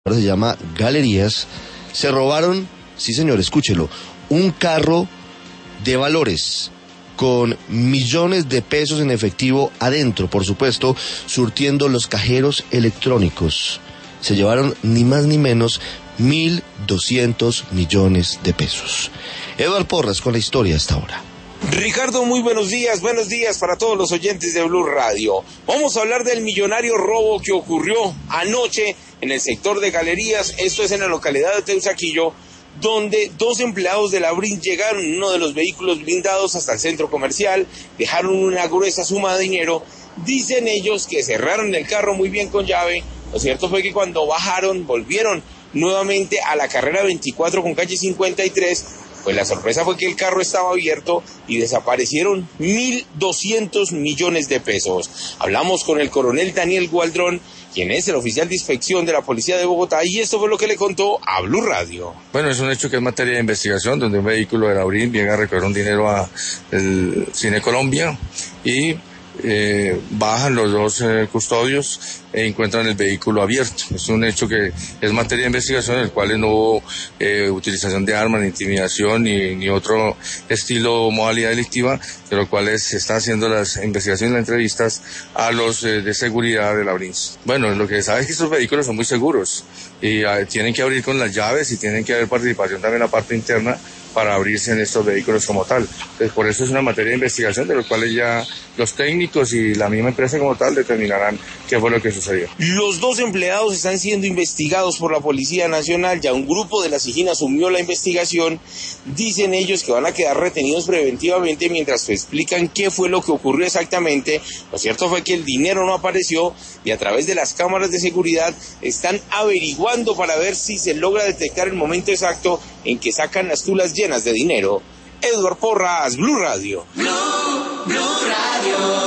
se llama Galerías, se robaron, sí señor, escúchelo, un carro de valores con millones de pesos en efectivo adentro, por supuesto, surtiendo los cajeros electrónicos. Se llevaron ni más ni menos 1.200 millones de pesos. Eduardo Porras con la historia hasta ahora. Ricardo, muy buenos días para todos los oyentes de Blue Radio. Vamos a hablar del millonario robo que ocurrió anoche en el sector de Galerías, esto es en la localidad de Teusaquillo, donde dos empleados de la BRIN llegaron en uno de los vehículos blindados hasta el centro comercial, dejaron una gruesa suma de dinero. Dicen ellos que cerraron el carro muy bien con llave. Lo cierto fue que cuando bajaron, volvieron nuevamente a la carrera 24 con calle 53, pues la sorpresa fue que el carro estaba abierto y desaparecieron 1.200 millones de pesos. Hablamos con el coronel Daniel Gualdrón, quien es el oficial de inspección de la Policía de Bogotá, y esto fue lo que le contó a Blue Radio. Bueno, es un hecho que es materia de investigación, donde un vehículo de la BRIN viene a recoger un dinero a el Cine Colombia y bajan los dos custodios e encuentran el vehículo abierto. Es un hecho que es materia de investigación, en el cual no hubo utilización de armas, ni intimidación, ni otro estilo o modalidad delictiva, de lo cual se están haciendo las investigaciones y las entrevistas a los de seguridad de la BRIN. Bueno, lo que se sabe es que estos vehículos son muy seguros y tienen que abrir con las llaves y tienen que haber participación también en la parte interna para abrirse en estos vehículos como tal. Entonces, por eso es una materia de investigación de los cuales ya los técnicos y la misma empresa como tal determinarán qué fue lo que sucedió. Los dos empleados están siendo investigados por la Policía Nacional, ya un grupo de la SIJIN asumió la investigación. Dicen ellos que van a quedar retenidos preventivamente mientras explican qué fue lo que ocurrió exactamente. Lo cierto fue que el dinero no apareció y a través de las cámaras de seguridad están averiguando para ver si se logra detectar el momento exacto en que sacan las tulas llenas de dinero. Eduardo Porras, Blue Radio. Blue Radio.